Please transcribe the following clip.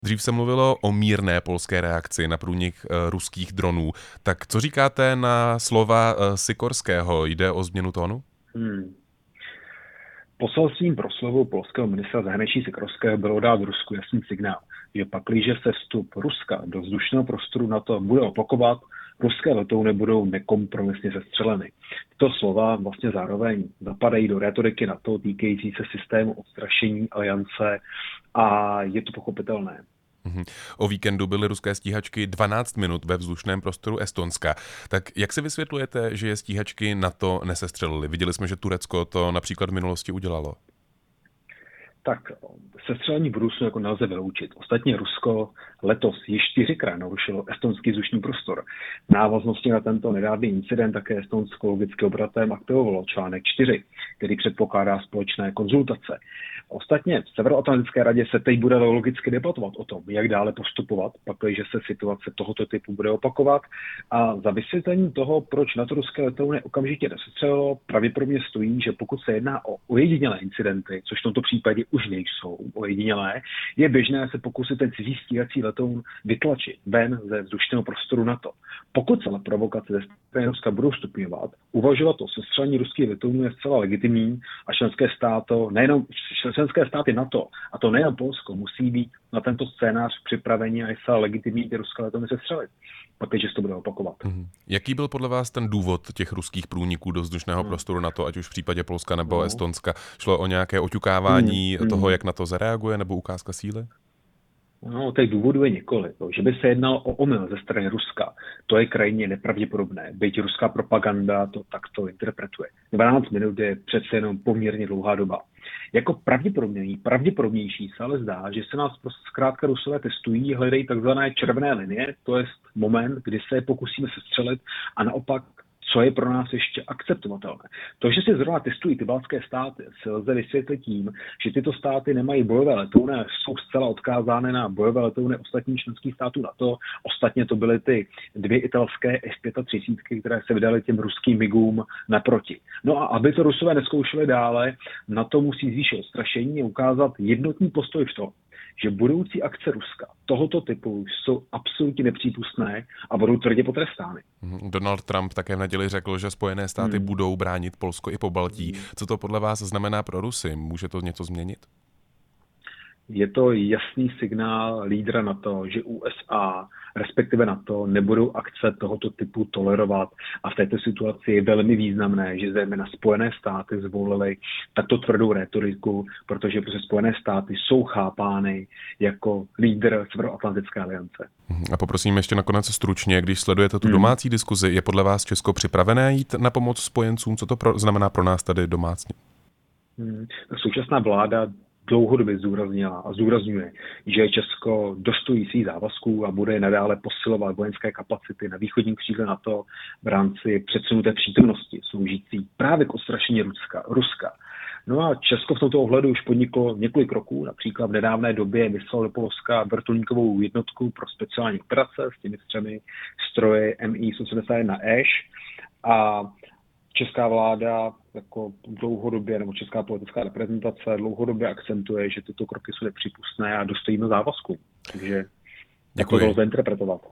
Dřív se mluvilo o mírné polské reakci na průnik ruských dronů. Tak co říkáte na slova Sikorského? Jde o změnu tónu? Hmm. Poselstvím proslovu polského ministra zahraničí Sikorského bylo dát Rusku jasný signál, že pakliže se vstup Ruska do vzdušného prostoru NATO bude opakovat, ruské letouny budou nekompromisně sestřeleny. Tyto slova vlastně zároveň zapadají do rétoriky NATO týkající se systému odstrašení aliance a je to pochopitelné. Mhm. O víkendu byly ruské stíhačky 12 minut ve vzdušném prostoru Estonska. Tak jak si vysvětlujete, že je stíhačky NATO nesestřelily? Viděli jsme, že Turecko to například v minulosti udělalo. Tak sestřelení v budoucnu jako nelze vyloučit. Ostatně Rusko letos již 4krát narušilo estonský vzdušný prostor. V návaznosti na tento nedávný incident také Estonsko logicky obratem aktivovalo článek 4, který předpokládá společné konzultace. Ostatně v Severoatlantické radě se teď bude logicky debatovat o tom, jak dále postupovat, pakliže se situace tohoto typu bude opakovat. A za vysvětlení toho, proč na to ruské letouny okamžitě nesestřelilo, pravděpodobně stojí, že pokud se jedná o ojedinělé incidenty, což v tomto případě už nejsou ojedinělé, je běžné se pokusit ten cizí stíhací letoun vytlačit ven ze vzdušného prostoru NATO. Pokud se ale provokace ze strany Ruska budou stupňovat, uvažovat o sestřelení ruských letounů je zcela legitimní a členské státy NATO, a to nejen Polsko, musí být na tento scénář připraveni a je zcela legitimní ty ruské letouny sestřelit, protože se to bude opakovat. Jaký byl podle vás ten důvod těch ruských průniků do vzdušného prostoru NATO, ať už v případě Polska nebo Estonska? Šlo o nějaké oťukávání toho, jak na to zareaguje, nebo ukázka síly? No, těch důvodů je několik. Že by se jednalo o omyl ze strany Ruska, to je krajně nepravděpodobné. Byť ruská propaganda to takto interpretuje. 12 minut je přece jenom poměrně dlouhá doba. Jako pravděpodobnější se ale zdá, že se nás prostě zkrátka Rusové testují, hledají takzvané červené linie, to je moment, kdy se je pokusíme sestřelit a naopak co je pro nás ještě akceptovatelné. To, že si zrovna testují ty baltské státy, se lze vysvětlit tím, že tyto státy nemají bojové letouny, jsou zcela odkázány na bojové letouny ostatních členských států NATO. Ostatně to byly ty dvě italské F-35, které se vydaly těm ruským migům naproti. No a aby to Rusové nezkoušeli dále, NATO musí zvýšit odstrašení a ukázat jednotný postoj v tom, že budoucí akce Ruska tohoto typu jsou absolutně nepřípustné a budou tvrdě potrestány. Donald Trump také v neděli řekl, že Spojené státy budou bránit Polsko i Pobaltí. Co to podle vás znamená pro Rusy? Může to něco změnit? Je to jasný signál lídra NATO, že USA, respektive NATO, nebudou akce tohoto typu tolerovat a v této situaci je velmi významné, že zejména Spojené státy zvolily takto tvrdou rétoriku, protože Spojené státy jsou chápány jako lídr Severoatlantické aliance. A poprosím ještě nakonec stručně, když sledujete tu domácí diskuzi, je podle vás Česko připravené jít na pomoc spojencům? Co to znamená pro nás tady domácně? Současná vláda dlouhodobě zdůraznila a zdůrazňuje, že Česko dostojí svých závazků a bude nadále posilovat vojenské kapacity na východním křídle NATO v rámci předsunuté přítomnosti sloužící právě k odstrašení Ruska. No a Česko v tomto ohledu už podniklo několik kroků, například v nedávné době vyslalo do Polska vrtulníkovou jednotku pro speciální operace s těmi 3 stroji Mi-171 a česká vláda jako dlouhodobě, nebo česká politická reprezentace dlouhodobě akcentuje, že tyto kroky jsou nepřípustné a dostojíme závazku. Takže jak to lze interpretovat.